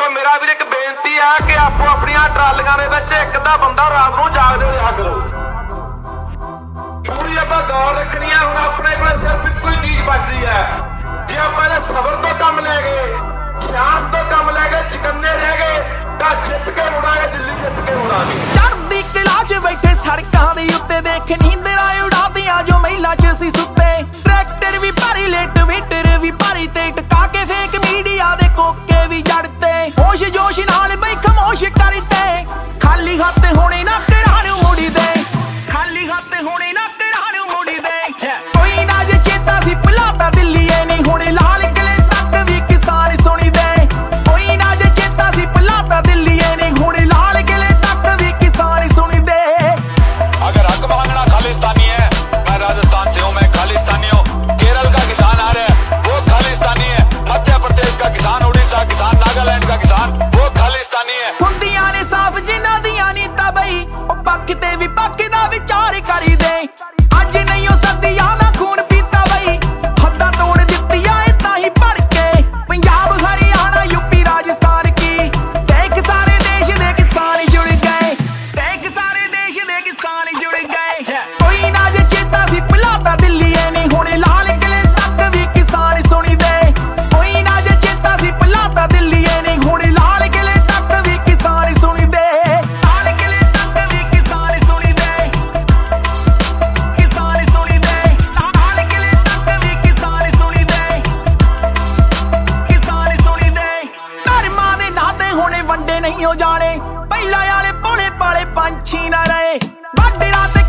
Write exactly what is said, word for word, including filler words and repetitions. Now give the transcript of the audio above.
ਸੋ ਮੇਰਾ ਵੀਰ ਇੱਕ ਬੇਨਤੀ ਹੈ ਕਿ ਆਪੋ ਆਪਣੀਆਂ ਟਰਾਲੀਆਂ ਦੇ ਵਿੱਚ ਇੱਕ ਅੱਧਾ ਬੰਦਾ ਰਾਤ ਨੂੰ ਜਾਗਦੇ ਰਿਹਾ ਕਰੋ। ਪੂਰੀ ਆਪਾਂ ਦੌੜ ਰੱਖਣੀ ਹੈ। ਹੁਣ ਆਪਣੇ ਕੋਲ ਸਿਰਫ ਇੱਕੋ ਹੀ ਚੀਜ਼ ਬਚਦੀ ਹੈ। ਜੇ ਆਪਾਂ ਇਹ ਸਬਰ ਤੋਂ ਕੰਮ ਲੈ ਗਏ, ਸ਼ਾਂਤ ਤੋਂ ਕੰਮ ਲੈ ਗਏ, ਚਕੰਨੇ ਰਹਿ ਗਏ ਤਾਂ ਜਿੱਤ ਕੇ ਮੁੜਾਂਗੇ, ਦਿੱਲੀ ਜਿੱਤ ਕੇ ਮੁੜਾਂਗੇ। ਚੜ੍ਹਦੀ ਕਲਾ 'ਚ ਬੈਠੇ ਸੜਕਾਂ ਦੇ ਉੱਤੇ ਦੇਖ ਨੀਂਦਰਾਂ ਉਡਾਦੀਆਂ ਜੋ ਮਹਿਲਾ 'ਚ ਸੀ ਸੁੱਤੇ। ਟਰੈਕਟਰ ਵੀ ਭਾਰੀ, ਲੇਟ ਵੇਟਰ ਵੀ ਭਾਰੀ ਤੇ ਟਕਾ ਕੇ ਫੇਕ ਮੀਡੀਆ ਦੇ ਕੋਕੇ ਵੀ ਜੜਤੇ। ਹੋਸ਼ ਜੋਸ਼ ਨਾਲ ਬਈ ਖਮੋਸ਼ ਕਰਤੇ, ਖਾਲੀ ਹੱਥ ਹੋਣੇ ਨਾ ਘਰਾਂ ਨੂੰ ਮੁੜੀ ਦੇ, ਖਾਲੀ ਹੱਥ ਹੋਣੇ ਨਾ ਘਰਾਂ ਨੂੰ ਮੁੜੀ ਦੇ। ਕੋਈ ਨਾ ਜੇ ਚੇਤਾ ਸੀ ਭੁਲਾਤਾ ਦਿੱਲੀਏ ਨਹੀਂ ਹੁਣ ਲਾਲ ਕਿਲੇ ਤੱਕ ਵੀ ਕਿਸਾਨ ਸੁਣੀ ਦੇ। ਕੋਈ ਨਾ ਜੇ ਚੇਤਾ ਸੀ ਭੁਲਾਤਾ ਦਿੱਲੀਏ ਨਹੀਂ ਹੁਣ ਲਾਲ ਕਿਲੇ तक भी किसान सुनी दे। अगर हक मांगना खालिस्तानी है, मैं राजस्थान से हूँ, मैं खालिस्तानी हूँ। केरल का किसान आ रहा है, वो खालिस्तानी है। मध्य प्रदेश का किसान, उड़ीसा किसान, नागालैंड का किसान, वो खालिस्तानी है। हुंदियां ने साफ जिन्हां दियां नी तां बई ओ पक्क ते विपक्ष दा विचार करी दे। अज नहीं ओ सदियां दा खून पीता बई, हद्दां तोड़ दित्तियां ए तां ही भड़ के। पंजाब हरियाणा यूपी राजस्थान की देख सारे देश दे किसान जुड़ गए, देख सारे देश दे किसान जुड़ गए। कोई ना जे चेता सी भुलाता दिल्लीए नहीं हुण लाल किले तक भी किसान सुनी दे। कोई ना जे चेता सी भुलाता दिल्लीए नहीं हुण लाल किले तक भी किसान सुनी दे। लाल किले तक भी किसान सुनी दे, किसान सुनी दे। लाल किले तक भी किसान सुनी दे, किसान सुनी दे। धर्मां दे नाते हुणे वंडे नहीं हो जाने, पहिला वाले भोले भाले पंछी ना रहे। बाडरां ते